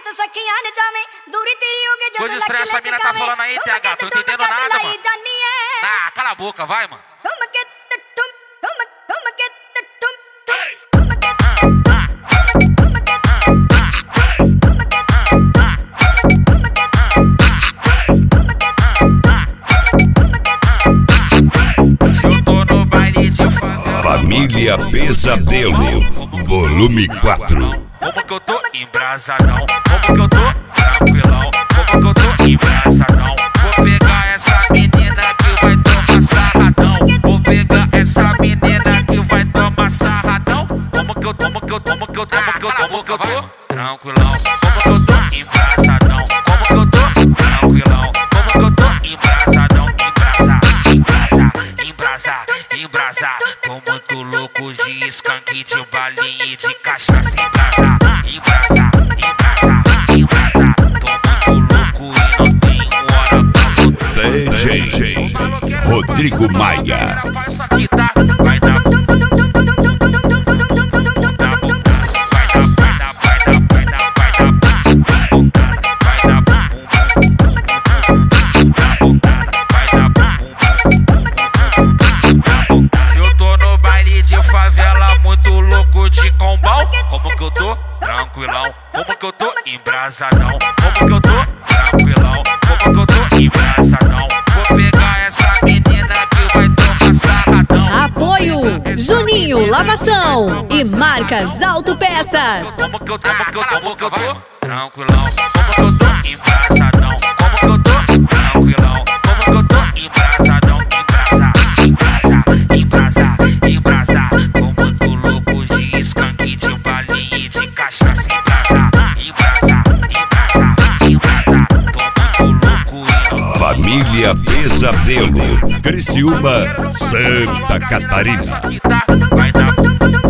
Coisa estranha essa mina tá falando aí, TH, tô entendendo nada, mano. Ah, cala a boca, vai, mano. Se eu tô no baile de Família Pesadelo, volume 4. Como que eu tô embrasadão, como que eu tô tranquilão, como que eu tô embrasadão. Vou pegar essa menina que vai tomar sarradão. Vou pegar essa menina que vai tomar sarradão. Como que eu tô tranquilão, como que eu tô embrasadão, como que eu tô tranquilão, como que eu tô embrasadão. Embrasa, tô muito louco de skunk, de balinha e de cachaça. Embrasa, tô muito louco e não tenho hora pra voltar. DJ Rodrigo Maia. Faz isso aqui, tá? Vai dar como que eu tô tranquilão, como que eu tô embrasadão, como que eu tô tranquilão, como que eu tô embrasadão. Vou pegar essa menina que vai tomar sarradão. Apoio Juninho Lavação e Marcas Autopeças. Como que eu tô tranquilão, como que eu tô embrasadão, como que eu tô tranquilão, como que eu tô embrasadão. Embrasa, tô muito louco de skunk, de balinha e de cachaça. Embrasa, tô muito louco e Família Pesadelo, Criciúma, Santa Catarina. vai dar